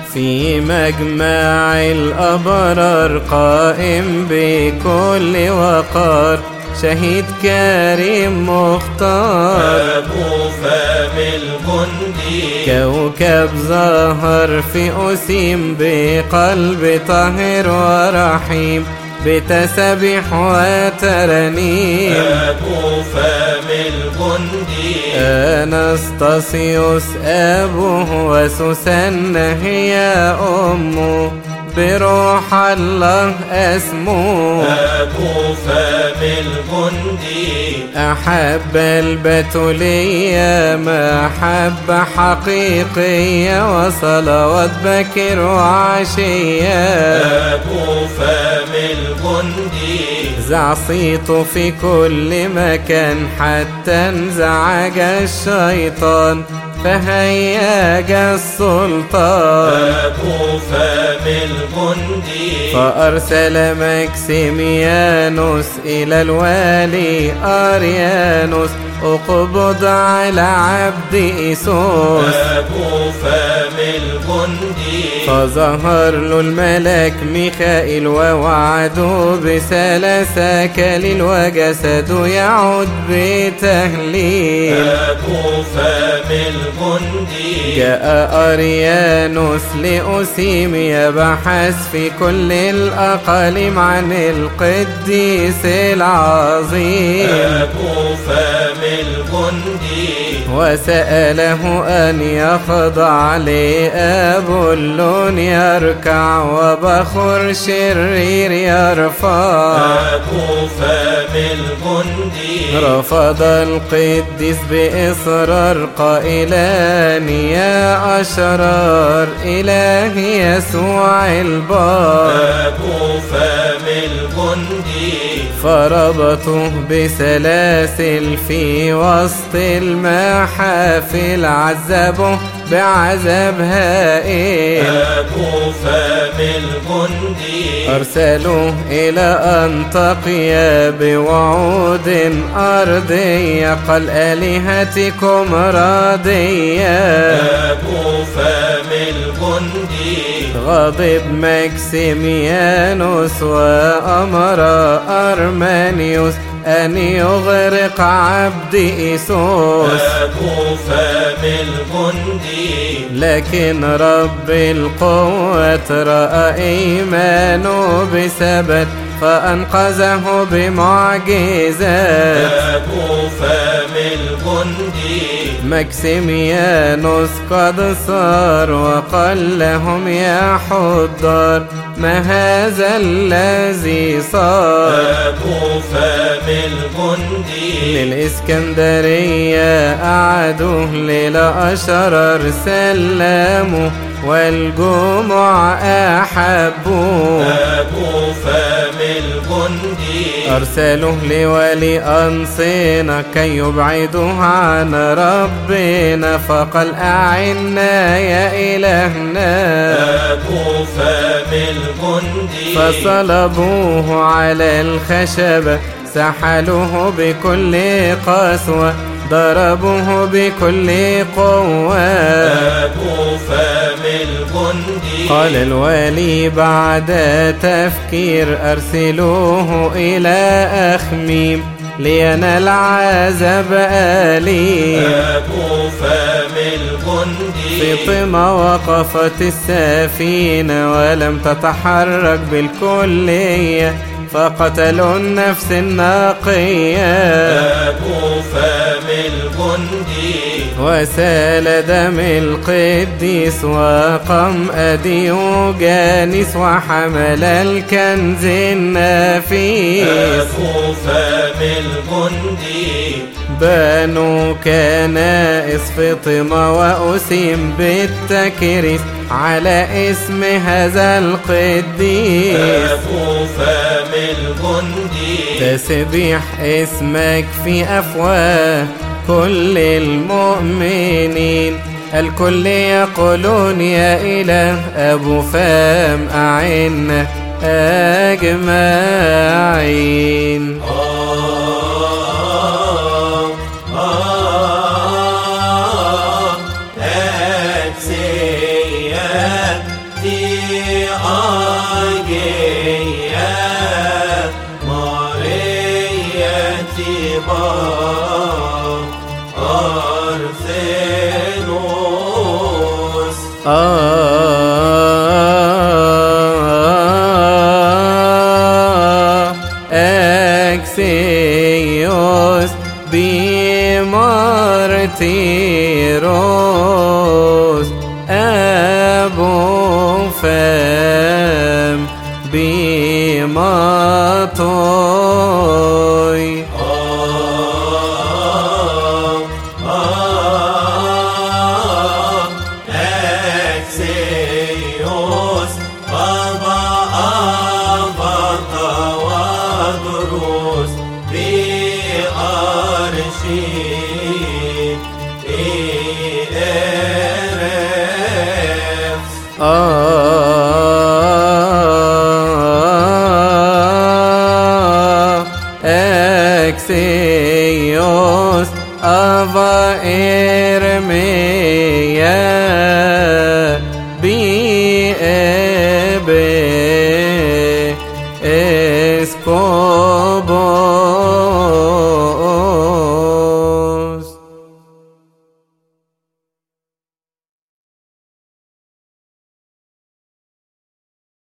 في مجمع الأبرار قائم بكل وقار، شهيد كريم مختار أبو فام الجندي، كوكب ظهر في أسيم بقلب طاهر ورحيم، بتسابيح وترانيم. أبو فام الجندي، أنستاسيوس أبوه وسوسنة هي أمه، بروح الله اسمه. أبو فام الجندي، أحب البتولية محبة حقيقية، وصلوات بكر وعشية. أبو فام الجندي، زع صيته في كل مكان حتى انزعج الشيطان، فهيج السلطان. أبو فام الجندي، فأرسل ماكسيميانوس إلى الوالي أريانوس، اقبض على عبد إيسوس. أبو فام الجندي، فظهر له الملاك ميخائيل ووعده بثلاث أكاليل، وجسده يعود بتهليل. أبو فام الجندي، جاء أريانوس لأسيم يبحث في كل الأقاليم عن القديس العظيم. أبو فام الجندي، وسأله أن يخضع لأبولون يركع، وبخور شرير يرفع. أبو فام الجندي، رفض القديس بإصرار قائلا يا أشرار إلهي يسوع البار. أبو فام الجندي، فربطوه بسلاسل في وسط المحافل، عذبوه بعذاب هائل. أبو فام الجندي، أرسلوه إلى أنطاكيا بوعود أرضية، قال آلهتكم راضية. أبو فام الجندي، غضب ماكسيميانوس وأمر أرمانيوس أن يغرق عبد إيسوس. أبو فام الجندي، لكن رب القوة رأى إيمانه بثبات، فأنقذه بمعجزات. أبو فام الجندي، ماكسيميانوس قد صار وقال لهم يا حضار ما هذا الذي صار. أبو فام الجندي، للإسكندرية أعادوه للأشرار سلموا، والجمع أحبوه. أبو فام الجندي، أرسلوه لولي أنصينا كي يبعدوه عن ربنا، فقال أعنا يا إلهنا. أبو فام الجندي، فصلبوه على الخشبة، سحلوه بكل قسوة، ضربوه بكل قوة. أبو فام الجندي، قال الوالي بعد تفكير أرسلوه إلى أخميم لينال عذاب أليم. أبو فام الجندي، في طمة وقفت السفينة ولم تتحرك بالكلية، فقتلوا النفس النقية. أبو فام الجندي، وسال دم القديس وقام ديوجانيس، وحمل الكنز النفيس. أبو فام الجندي، بنوا كنائس في طمة وأسيم بالتكريس على اسم هذا القديس. أبو فام الجندي، تسبيح اسمك في أفواه كل المؤمنين، الكل يقولون يا إله أبو فام أعنا أجمعين. Antiba Arthenos Exios bimartiros Abum fem bimatoi Exios Baba Avata Wadrus Bi Arshi